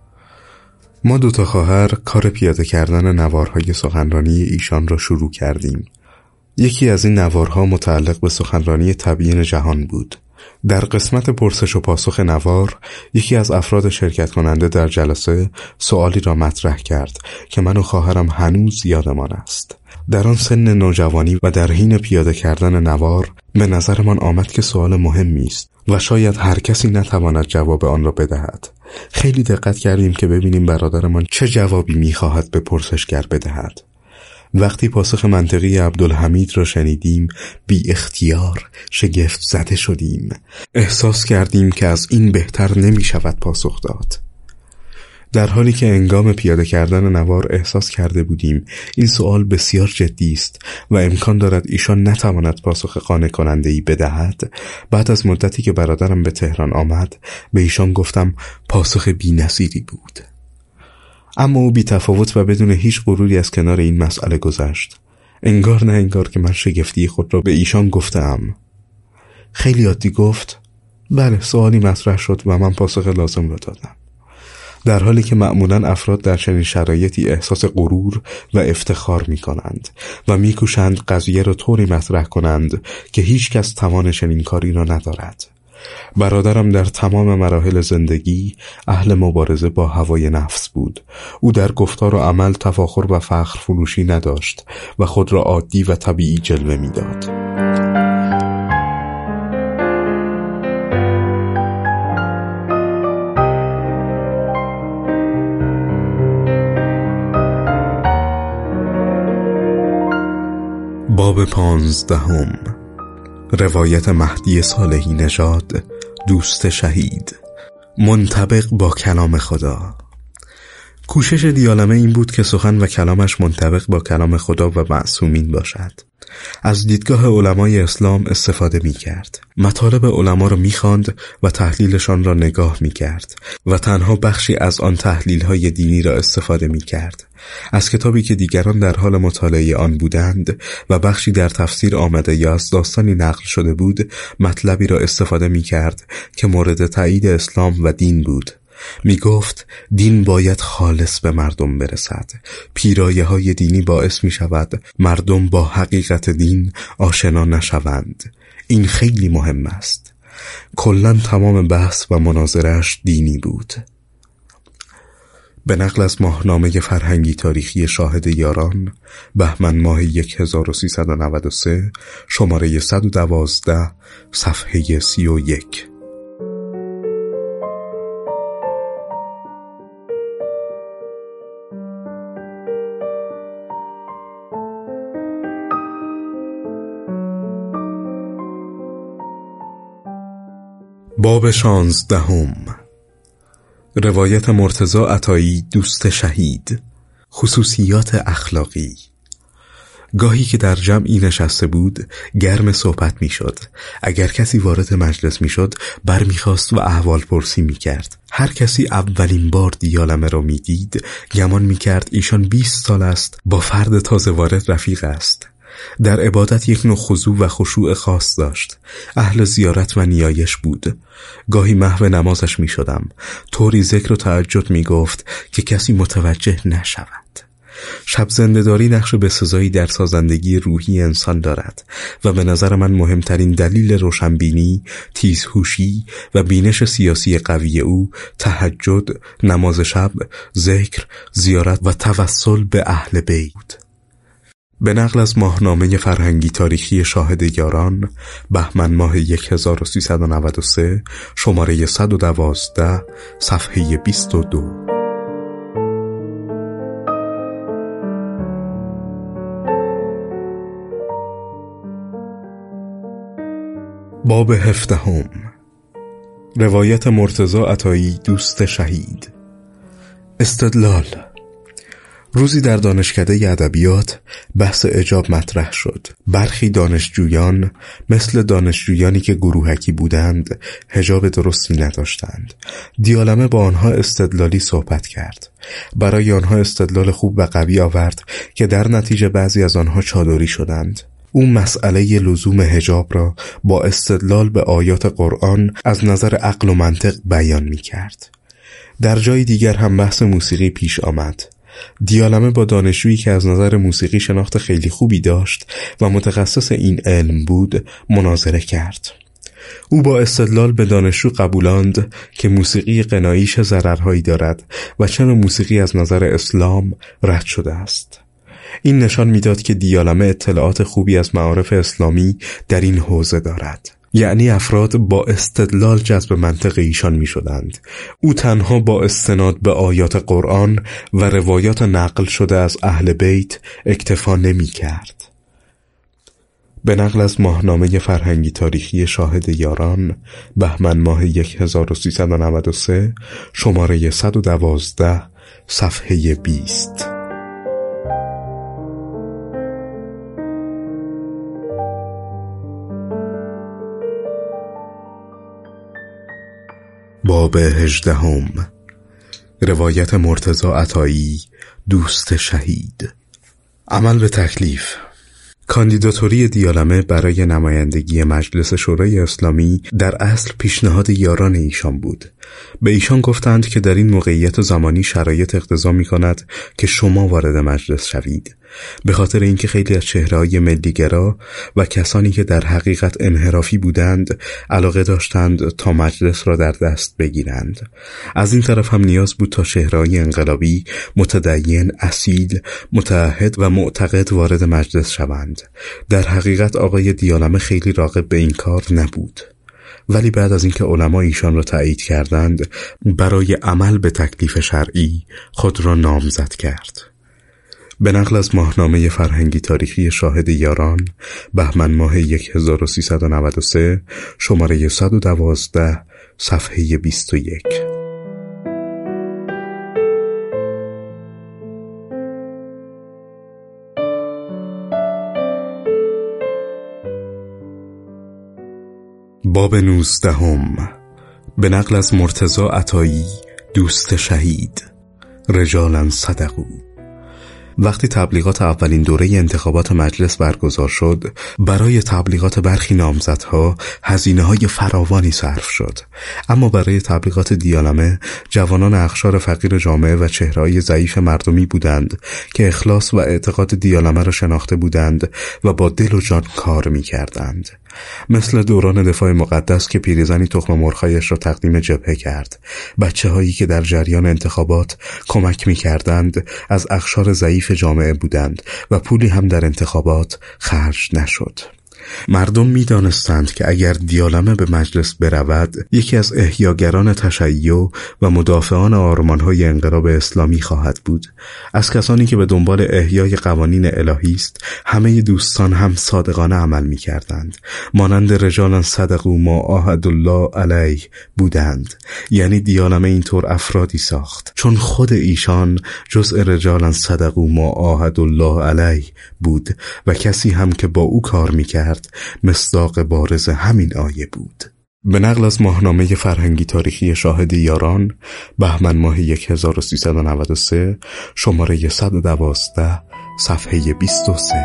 ما دوتا خواهر کار پیاده کردن نوارهای سخنرانی ایشان را شروع کردیم. یکی از این نوارها متعلق به سخنرانی تبیین جهان بود. در قسمت پرسش و پاسخ نوار، یکی از افراد شرکت کننده در جلسه سؤالی را مطرح کرد که من و خواهرم هنوز یادمان است. در آن سن نوجوانی و در حین پیاده کردن نوار به نظرمان آمد که سؤال مهمی است و شاید هر کسی نتواند جواب آن را بدهد. خیلی دقت کردیم که ببینیم برادرمان چه جوابی می‌خواهد به پرسشگر بدهد. وقتی پاسخ منطقی عبدالحمید را شنیدیم بی اختیار شگفت زده شدیم. احساس کردیم که از این بهتر نمی شود پاسخ داد. در حالی که هنگام پیاده کردن نوار احساس کرده بودیم این سوال بسیار جدی است و امکان دارد ایشان نتواند پاسخ قانع کننده‌ای بدهد، بعد از مدتی که برادرم به تهران آمد به ایشان گفتم پاسخ بی‌نظیری بود. اما او بی تفاوت و بدون هیچ غروری از کنار این مسئله گذشت. انگار نه انگار که من شگفتی خود را به ایشان گفتم. خیلی عادی گفت بله، سوالی مطرح شد و من پاسخ لازم را دادم. در حالی که معمولاً افراد در چنین شرایطی احساس غرور و افتخار می کنند و می کوشند قضیه را طوری مطرح کنند که هیچ کس توان چنین کاری را ندارد. برادرم در تمام مراحل زندگی اهل مبارزه با هوای نفس بود. او در گفتار و عمل تفاخر و فخر فروشی نداشت و خود را عادی و طبیعی جلوه می داد. باب 15. روایت مهدی صالحی نژاد، دوست شهید، منطبق با کلام خدا. کوشش دیالمه این بود که سخن و کلامش منطبق با کلام خدا و معصومین باشد. از دیدگاه علمای اسلام استفاده می کرد. مطالب علما را می خواند و تحلیلشان را نگاه می کرد و تنها بخشی از آن تحلیل‌های دینی را استفاده می کرد. از کتابی که دیگران در حال مطالعه آن بودند و بخشی در تفسیر آمده یا از داستانی نقل شده بود، مطلبی را استفاده می کرد که مورد تایید اسلام و دین بود. می گفت دین باید خالص به مردم برسد. پیرایه های دینی باعث می شود مردم با حقیقت دین آشنا نشوند. این خیلی مهم است. کلاً تمام بحث و مناظره‌اش دینی بود. به نقل از ماهنامه فرهنگی تاریخی شاهد یاران، بهمن ماه 1393، شماره 112، صفحه 31. باب 16. روایت مرتضی عطایی، دوست شهید، خصوصیات اخلاقی. گاهی که در جمعی نشسته بود گرم صحبت میشد. اگر کسی وارد مجلس میشد برمیخواست و احوال پرسی میکرد. هر کسی اولین بار دیالمه را میدید گمان میکرد ایشان 20 سال است با فرد تازه وارد رفیق است. در عبادت یک نوع خضوع و خشوع خاص داشت. اهل زیارت و نیایش بود. گاهی محو نمازش می شدم. طوری ذکر و تهجد می گفت که کسی متوجه نشود. شب زنده‌داری نقش بسزایی در سازندگی روحی انسان دارد و به نظر من مهمترین دلیل روشنبینی، تیزهوشی و بینش سیاسی قوی او تهجد، نماز شب، ذکر، زیارت و توسل به اهل بیت. به نقل از ماهنامه فرهنگی تاریخی شاهد یاران، بهمن ماه 1393، شماره 112، صفحه 22. باب 17. روایت مرتضی عطایی دوست شهید. استدلال. روزی در دانشکده ادبیات بحث حجاب مطرح شد. برخی دانشجویان مثل دانشجویانی که گروهکی بودند حجاب درستی نداشتند. دیالمه با آنها استدلالی صحبت کرد. برای آنها استدلال خوب و قوی آورد که در نتیجه بعضی از آنها چادری شدند. او مسئله لزوم حجاب را با استدلال به آیات قرآن از نظر عقل و منطق بیان می کرد. در جای دیگر هم بحث موسیقی پیش آمد. دیالمه با دانشجویی که از نظر موسیقی شناخت خیلی خوبی داشت و متخصص این علم بود مناظره کرد. او با استدلال به دانشجو قبولاند که موسیقی غنایی چه ضررهایی دارد و چرا موسیقی از نظر اسلام رد شده است. این نشان میداد که دیالمه اطلاعات خوبی از معارف اسلامی در این حوزه دارد. یعنی افراد با استدلال جذب منطق ایشان می شدند. او تنها با استناد به آیات قرآن و روایات نقل شده از اهل بیت اکتفا نمی کرد. به نقل از ماهنامه فرهنگی تاریخی شاهد یاران، بهمن ماه 1393، شماره 112، صفحه 20. باب 18. روایت مرتضی عطایی دوست شهید. عمل به تکلیف. کاندیداتوری دیالمه برای نمایندگی مجلس شورای اسلامی در اصل پیشنهاد یاران ایشان بود. به ایشان گفتند که در این موقعیت زمانی شرایط اقتضا می‌کند که شما وارد مجلس شوید، به خاطر اینکه خیلی از چهره‌های ملی‌گرا و کسانی که در حقیقت انحرافی بودند علاقه داشتند تا مجلس را در دست بگیرند. از این طرف هم نیاز بود تا چهره‌های انقلابی، متدین، اصیل، متعهد و معتقد وارد مجلس شوند. در حقیقت آقای دیالمه خیلی راغب به این کار نبود. ولی بعد از اینکه علما ایشان را تایید کردند، برای عمل به تکلیف شرعی خود را نامزد کرد. به نقل از ماهنامه فرهنگی تاریخی شاهد یاران، بهمن ماه 1393، شماره 112، صفحه 21. باب 19. به نقل از مرتضی عطایی دوست شهید. رجالا صدقوا. وقتی تبلیغات اولین دوره انتخابات مجلس برگزار شد، برای تبلیغات برخی نامزدها هزینه‌های فراوانی صرف شد. اما برای تبلیغات دیالمه جوانان اقشار فقیر جامعه و چهره‌های ضعیف مردمی بودند که اخلاص و اعتقاد دیالمه را شناخته بودند و با دل و جان کار می‌کردند. مثل دوران دفاع مقدس که پیرزنی تخم مرغ‌هایش را تقدیم جبهه کرد. بچه‌هایی که در جریان انتخابات کمک می‌کردند از اقشار ضعیف جامعه بودند و پولی هم در انتخابات خرج نشد. مردم می‌دانستند که اگر دیالمه به مجلس برود، یکی از احیاگران تشیع و مدافعان آرمان‌های انقلاب اسلامی خواهد بود. از کسانی که به دنبال احیای قوانین الهی است، همه دوستان هم صادقانه عمل می‌کردند، مانند رجالان صدقوا ما عاهدوا الله علیه بودند. یعنی دیالمه اینطور افرادی ساخت چون خود ایشان جزء رجالان صدقوا ما عاهدوا الله علیه بود و کسی هم که با او کار می‌کرد مصداق بارز همین آیه بود. به نقل از ماهنامه فرهنگی تاریخی شاهد یاران، بهمن ماه 1393، شماره 112، صفحه 23.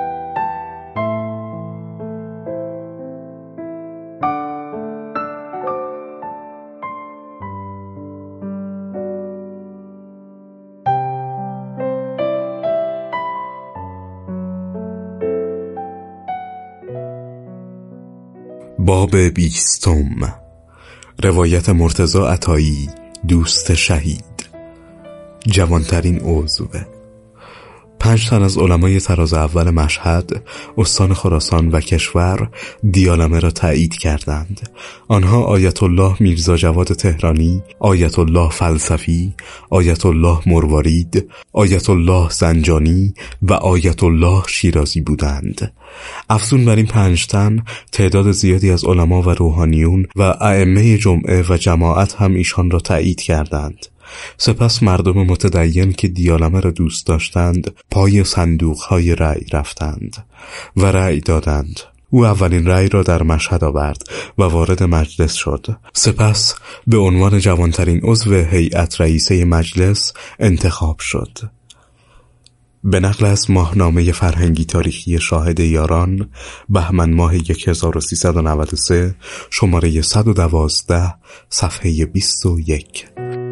باب 20. روایت مرتضی عطایی، دوست شهید. جوانترین عضو. 5 تن از علمای طراز اول مشهد، استان خراسان و کشور دیالمه را تایید کردند. آنها آیت الله میرزا جواد تهرانی، آیت الله فلسفی، آیت الله مروارید، آیت الله زنجانی و آیت الله شیرازی بودند. افزون بر این 5 تن، تعداد زیادی از علما و روحانیون و ائمه جمعه و جماعت هم ایشان را تایید کردند. سپس مردم متدین که دیالمه را دوست داشتند پای صندوق‌های رأی رفتند و رأی دادند. او اولین رأی را در مشهد آورد و وارد مجلس شد. سپس به عنوان جوانترین عضو هیئت رئیسه مجلس انتخاب شد. به نقل از ماهنامه فرهنگی تاریخی شاهد یاران، بهمن ماه 1393، شماره 112، صفحه 21.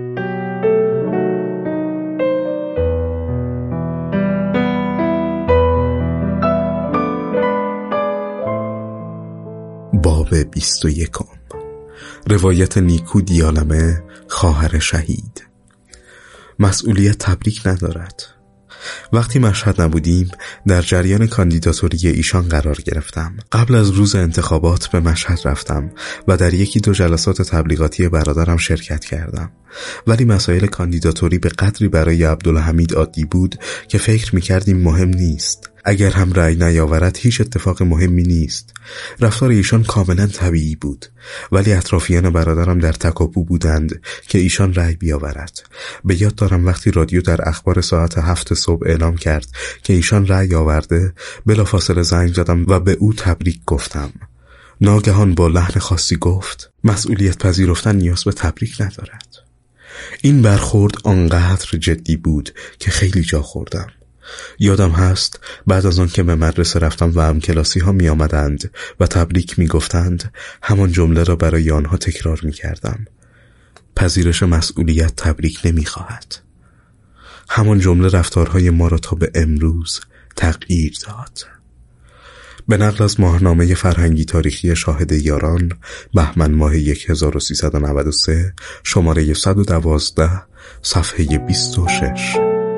باب 21. روایت نیکو دیالمه، خواهر شهید. مسئولیت تبریک ندارد. وقتی مشهد نبودیم در جریان کاندیداتوری ایشان قرار گرفتم. قبل از روز انتخابات به مشهد رفتم و در 1-2 جلسات تبلیغاتی برادرم شرکت کردم، ولی مسائل کاندیداتوری به قدری برای عبدالحمید عادی بود که فکر می‌کردیم مهم نیست. اگر هم رأی نیاورد هیچ اتفاق مهمی نیست. رفتار ایشان کاملا طبیعی بود، ولی اطرافیان برادرم در تکاپو بودند که ایشان رأی بیاورد. به یاد دارم وقتی رادیو در اخبار ساعت 7 صبح اعلام کرد که ایشان رأی آورده، بلافاصله زنگ زدم و به او تبریک گفتم. ناگهان با لحن خاصی گفت: مسئولیت پذیرفتن نیاز به تبریک ندارد. این برخورد آنقدر جدی بود که خیلی جا خوردم. یادم هست بعد از آن که به مدرسه رفتم و همکلاسی ها می آمدند و تبریک می گفتند، همان جمله را برای آنها تکرار می کردم: پذیرش مسئولیت تبریک نمی خواهد. همان جمله رفتارهای ما را تا به امروز تغییر داد. به نقل از ماهنامه فرهنگی تاریخی شاهد یاران، بهمن ماه 1393، شماره 112، صفحه 26.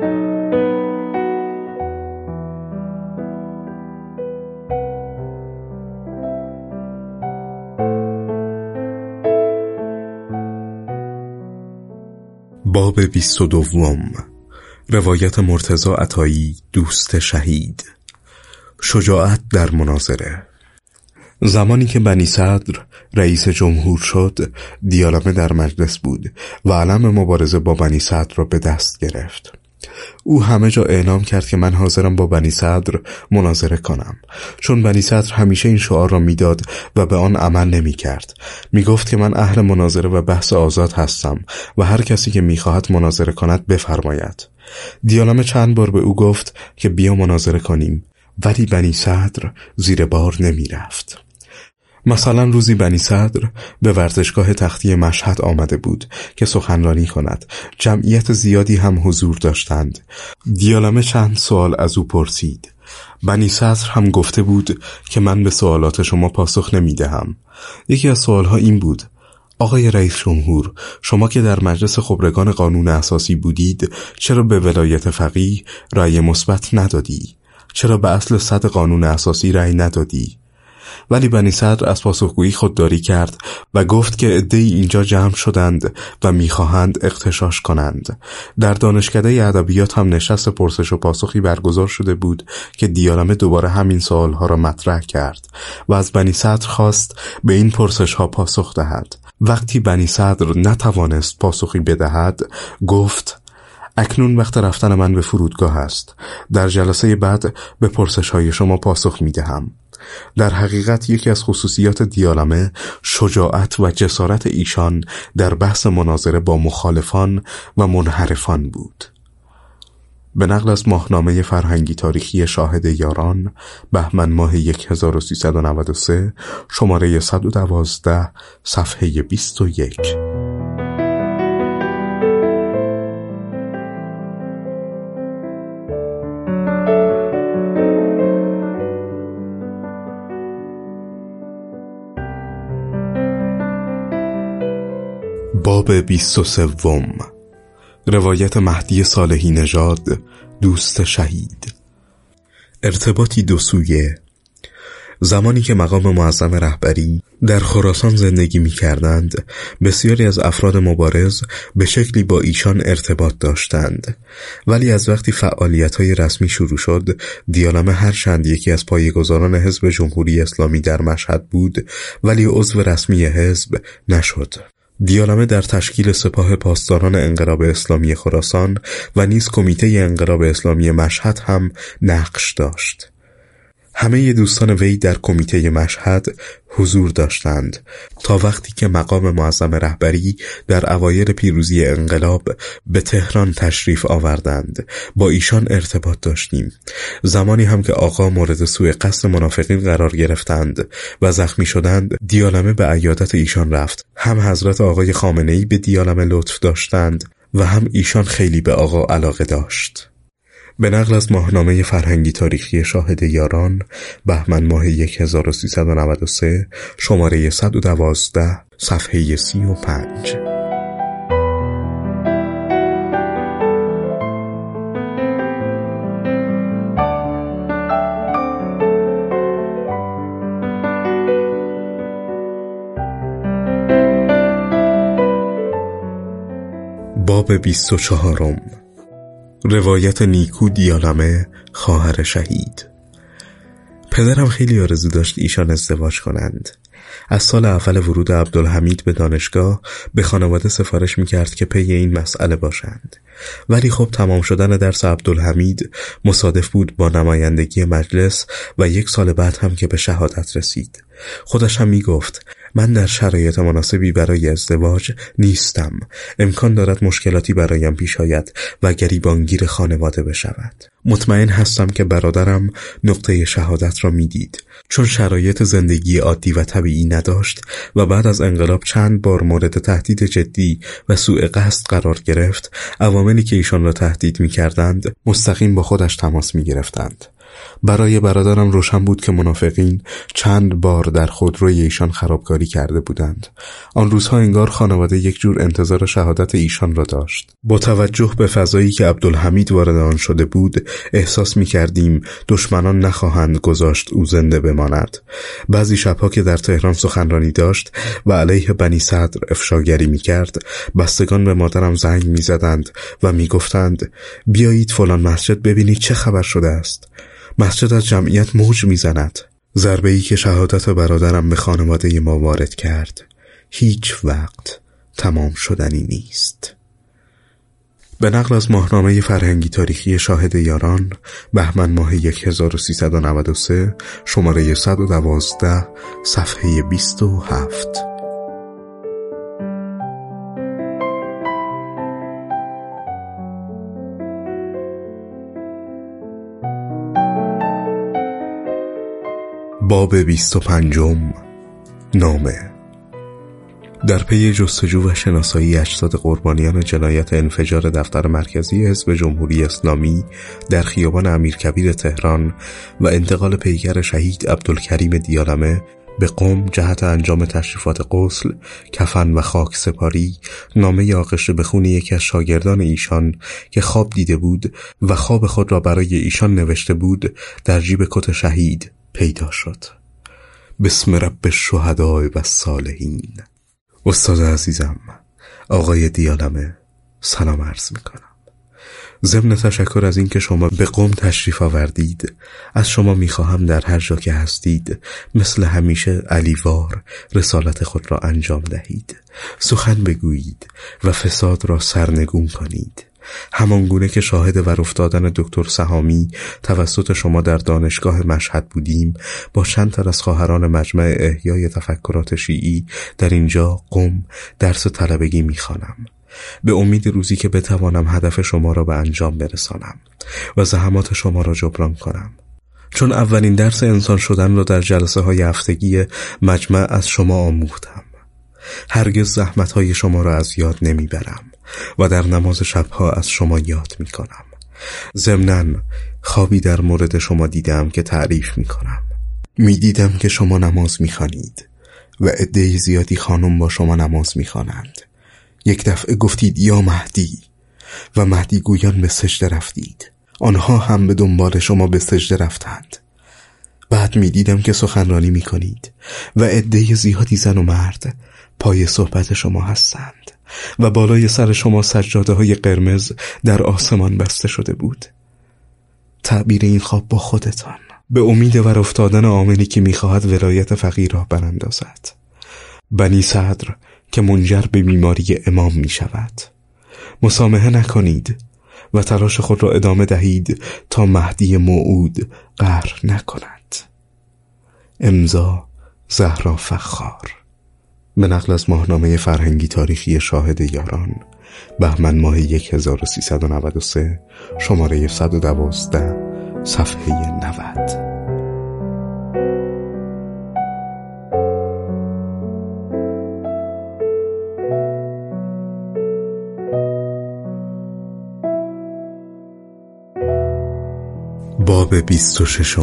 باب 22. روایت مرتضی عطایی، دوست شهید. شجاعت در مناظره. زمانی که بنی صدر رئیس جمهور شد، دیالمه در مجلس بود و علم مبارزه با بنی صدر را به دست گرفت. او همه جا اعلام کرد که من حاضرم با بنی صدر مناظره کنم، چون بنی صدر همیشه این شعار را میداد و به آن عمل نمی کرد. می گفت که من اهل مناظره و بحث آزاد هستم و هر کسی که می خواهد مناظره کند بفرماید. دیالمه چند بار به او گفت که بیا مناظره کنیم، ولی بنی صدر زیر بار نمی رفت. مثلا روزی بنی صدر به ورزشگاه تختی مشهد آمده بود که سخنرانی کند. جمعیت زیادی هم حضور داشتند. دیالمه چند سوال از او پرسید. بنی صدر هم گفته بود که من به سوالات شما پاسخ نمی دهم. یکی از سوالها این بود: آقای رئیس جمهور، شما که در مجلس خبرگان قانون اساسی بودید، چرا به ولایت فقیه رأی مثبت ندادی؟ چرا به اصل 100 قانون اساسی رأی ندادی؟ ولی بنی صدر از پاسخگویی خودداری کرد و گفت که عده‌ای اینجا جمع شدند و می‌خواهند اغتشاش کنند. در دانشکده ادبیات هم نشست پرسش و پاسخی برگزار شده بود که دیالمه دوباره همین سوالها را مطرح کرد و از بنی صدر خواست به این پرسش‌ها پاسخ دهد. وقتی بنی صدر نتوانست پاسخی بدهد، گفت: اکنون وقت رفتن من به فرودگاه است. در جلسه بعد به پرسش‌های شما پاسخ می‌دهم. در حقیقت یکی از خصوصیات دیالمه شجاعت و جسارت ایشان در بحث مناظره با مخالفان و منحرفان بود. به نقل از ماهنامه فرهنگی تاریخی شاهد یاران، بهمن ماه 1393، شماره 112، صفحه 21. باب 23. روایت مهدی صالحی نژاد، دوست شهید. ارتباطی دو سویه. زمانی که مقام معظم رهبری در خراسان زندگی می کردند، بسیاری از افراد مبارز به شکلی با ایشان ارتباط داشتند، ولی از وقتی فعالیت‌های رسمی شروع شد، دیالمه هرچند یکی از پایه‌گذاران حزب جمهوری اسلامی در مشهد بود، ولی عضو رسمی حزب نشد. دیالمه در تشکیل سپاه پاسداران انقلاب اسلامی خراسان و نیز کمیته انقلاب اسلامی مشهد هم نقش داشت. همه دوستان وی در کمیته مشهد حضور داشتند تا وقتی که مقام معظم رهبری در اوایل پیروزی انقلاب به تهران تشریف آوردند. با ایشان ارتباط داشتیم. زمانی هم که آقا مورد سوء قصد منافقین قرار گرفتند و زخمی شدند، دیالمه به عیادت ایشان رفت. هم حضرت آقای خامنه‌ای به دیالمه لطف داشتند و هم ایشان خیلی به آقا علاقه داشت. به نقل از ماهنامه فرهنگی تاریخی شاهد یاران، بهمن ماه 1393، شماره 112، صفحه 35. باب 24. روایت نیکو دیالمه، خواهر شهید. پدرم خیلی آرزو داشت ایشان ازدواج کنند. از سال اول ورود عبدالحمید به دانشگاه به خانواده سفارش میکرد که پی این مسئله باشند، ولی خب تمام شدن درس عبدالحمید مصادف بود با نمایندگی مجلس و 1 سال بعد هم که به شهادت رسید. خودش هم میگفت: من در شرایط مناسبی برای ازدواج نیستم. امکان دارد مشکلاتی برایم پیش آید و گریبانگیر خانواده بشود. مطمئن هستم که برادرم نقطه شهادت را میدید، چون شرایط زندگی عادی و طبیعی نداشت و بعد از انقلاب چند بار مورد تهدید جدی و سوء قصد قرار گرفت. عواملی که ایشان را تهدید می‌کردند مستقیم با خودش تماس می‌گرفتند. برای برادرم روشن بود که منافقین چند بار در خودروی ایشان خرابکاری کرده بودند. آن روزها انگار خانواده یک جور انتظار شهادت ایشان را داشت. با توجه به فضایی که عبدالحمید وارد آن شده بود، احساس می‌کردیم دشمنان نخواهند گذاشت او زنده بماند. بعضی شب‌ها که در تهران سخنرانی داشت و علیه بنی صدر افشاگری می‌کرد، بستگان به مادرم زنگ می‌زدند و می‌گفتند: بیایید فلان مسجد ببینید چه خبر شده است. مسجد از جمعیت موج میزند. ضربه‌ای که شهادت برادرم به خانواده ما وارد کرد هیچ وقت تمام شدنی نیست. به نقل از ماهنامه فرهنگی تاریخی شاهد یاران، بهمن ماه 1393، شماره 112، صفحه 27. باب 25. نامه. در پی جستجو و شناسایی اجساد قربانیان جنایت انفجار دفتر مرکزی حزب جمهوری اسلامی در خیابان امیرکبیر تهران و انتقال پیکر شهید عبدالکریم دیالمه به قم جهت انجام تشریفات غسل، کفن و خاک سپاری، نامه آغشته به خون یکی از شاگردان ایشان که خواب دیده بود و خواب خود را برای ایشان نوشته بود در جیب کت شهید پیدا شد. بسم رب الشهداء و الصالحین. استاد عزیزم آقای دیالمه، سلام عرض میکنم. ضمن تشکر از این که شما به قم تشریف آوردید، از شما میخواهم در هر جا که هستید مثل همیشه علیوار رسالت خود را انجام دهید، سخن بگویید و فساد را سرنگون کنید، همانگونه که شاهد ور افتادن دکتر سهامی توسط شما در دانشگاه مشهد بودیم. با چند تن از خواهران مجمع احیای تفکرات شیعی در اینجا قم درس طلبگی میخوانم، به امید روزی که بتوانم هدف شما را به انجام برسانم و زحمات شما را جبران کنم، چون اولین درس انسان شدن را در جلسه های هفتگی مجمع از شما آموختم. هرگز زحمت های شما را از یاد نمیبرم و در نماز شبها از شما یاد میکنم. ضمناً خوابی در مورد شما دیدم که تعریف میکنم. میدیدم که شما نماز میخوانید و عده زیادی خانم با شما نماز میخوانند. یک دفعه گفتید یا مهدی و مهدی گویان به سجده رفتید. آنها هم به دنبال شما به سجده رفتند. بعد میدیدم که سخنرانی میکنید و عده زیادی زن و مرد پای صحبت شما هستند و بالای سر شما سجاده های قرمز در آسمان بسته شده بود. تعبیر این خواب با خودتان، به امید ور افتادن عاملی که میخواهد ولایت فقیه را براندازد، بنی صدر که منجر به بیماری امام می شود. مسامحه نکنید و تلاش خود را ادامه دهید تا مهدی موعود قهر نکند. امضا زهرا فخار. به نقل از ماهنامه فرهنگی تاریخی شاهد یاران، بهمن ماه 1393، شماره 112، صفحه 90. باب 26.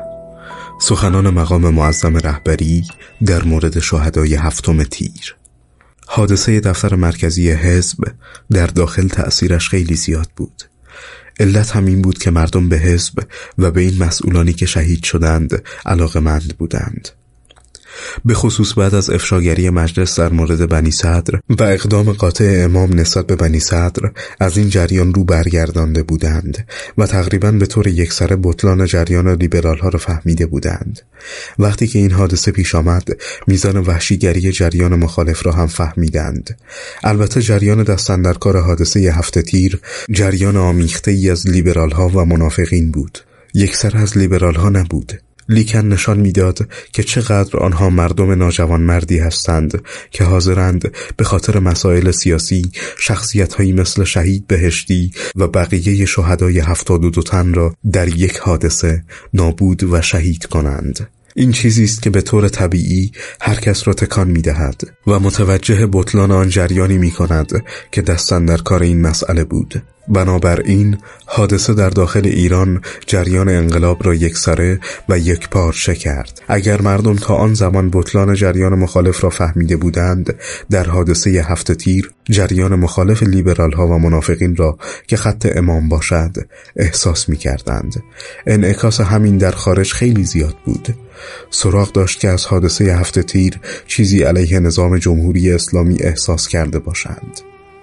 سخنان مقام معظم رهبری در مورد شهدای 7 تیر. حادثه دفتر مرکزی حزب در داخل تأثیرش خیلی زیاد بود. علت همین بود که مردم به حزب و به این مسئولانی که شهید شدند علاقه‌مند بودند. به خصوص بعد از افشاگری مجلس در مورد بنی صدر و اقدام قاطع امام نسبت به بنی صدر از این جریان رو برگردانده بودند و تقریباً به طور یکسره بطلان جریان لیبرال ها را فهمیده بودند. وقتی که این حادثه پیش آمد، میزان وحشیگری جریان مخالف را هم فهمیدند. البته جریان دستاندرکار حادثه 7 تیر جریان آمیخته ای از لیبرال ها و منافقین بود، یکسره از لیبرال ها نبود. لیکن نشان میداد که چقدر آنها مردم ناجوان مردی هستند که حاضرند به خاطر مسائل سیاسی شخصیت‌هایی مثل شهید بهشتی و بقیه شهدای 72 تن را در یک حادثه نابود و شهید کنند. این چیزی است که به طور طبیعی هر کس را تکان می‌دهد و متوجه بطلان آن جریانی می‌کند که دستن در کار این مسئله بود. بنابراین حادثه در داخل ایران جریان انقلاب را یکسره و یکپارچه کرد. اگر مردم تا آن زمان بطلان جریان مخالف را فهمیده بودند، در حادثه 7 تیر جریان مخالف لیبرال ها و منافقین را که خط امام باشد احساس می کردند. انعکاس همین در خارج خیلی زیاد بود. سراغ داشت که از حادثه 7 تیر چیزی علیه نظام جمهوری اسلامی احساس کرده باشند.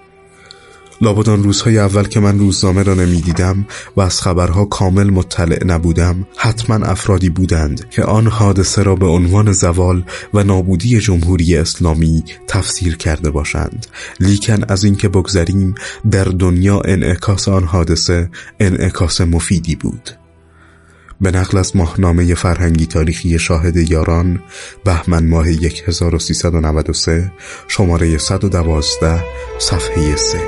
لابد آن روزهای اول که من روزنامه را نمیدیدم و از خبرها کامل مطلع نبودم، حتما افرادی بودند که آن حادثه را به عنوان زوال و نابودی جمهوری اسلامی تفسیر کرده باشند. لیکن از این که بگذریم، در دنیا انعکاس آن حادثه انعکاس مفیدی بود. به نقل از ماهنامه فرهنگی تاریخی شاهد یاران، بهمن ماه 1393، شماره 112، صفحه 3.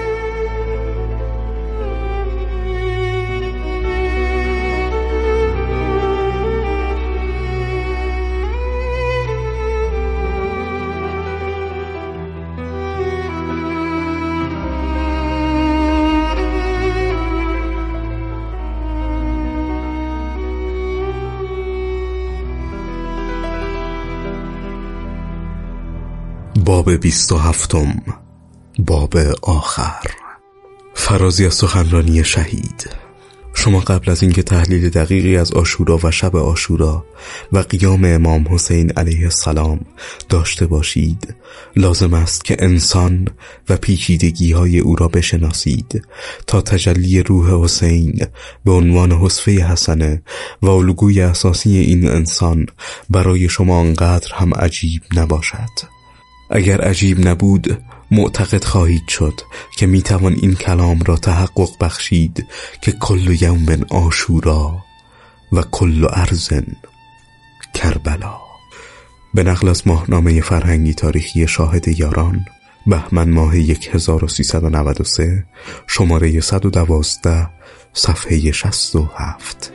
باب 27. باب آخر. فرازی از سخنرانی شهید. شما قبل از اینکه تحلیل دقیقی از عاشورا و شب عاشورا و قیام امام حسین علیه السلام داشته باشید، لازم است که انسان و پیچیدگی‌های او را بشناسید تا تجلی روح حسین به عنوان حصفه حسنه و الگوی اساسی این انسان برای شما آنقدر هم عجیب نباشد. اگر عجیب نبود، معتقد خواهید شد که میتوان این کلام را تحقق بخشید که کل یوم عاشورا و کل ارض کربلا. به نقل از ماهنامه فرهنگی تاریخی شاهد یاران، بهمن ماه 1393، شماره 112، صفحه 67.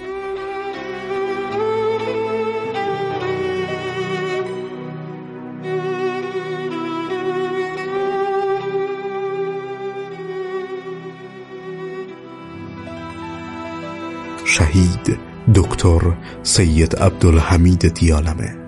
شهید دکتر سید عبدالحمید دیالمه.